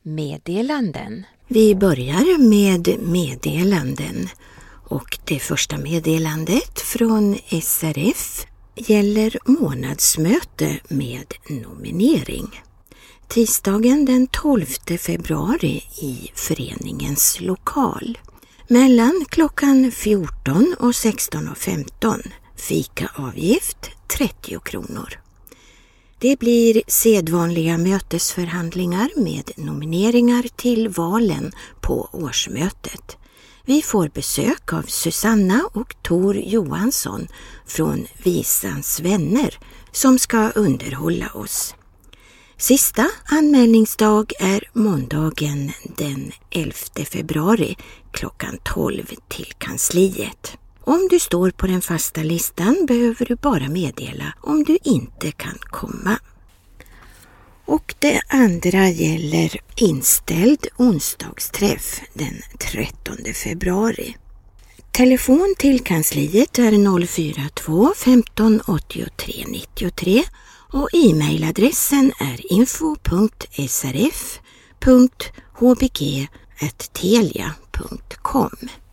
meddelanden. Vi börjar med meddelanden och det första meddelandet från SRF gäller månadsmöte med nominering. Tisdagen den 12 februari i föreningens lokal. Mellan klockan 14 och 16:15. Fikaavgift 30 kronor. Det blir sedvanliga mötesförhandlingar med nomineringar till valen på årsmötet. Vi får besök av Susanna och Tor Johansson från Visans vänner som ska underhålla oss. Sista anmälningsdag är måndagen den 11 februari klockan 12 till kansliet. Om du står på den fasta listan behöver du bara meddela om du inte kan komma. Och det andra gäller inställd onsdagsträff den 13 februari. Telefon till kansliet är 042 15 83 93 och e-mailadressen är info.srf.hbg@telia.com.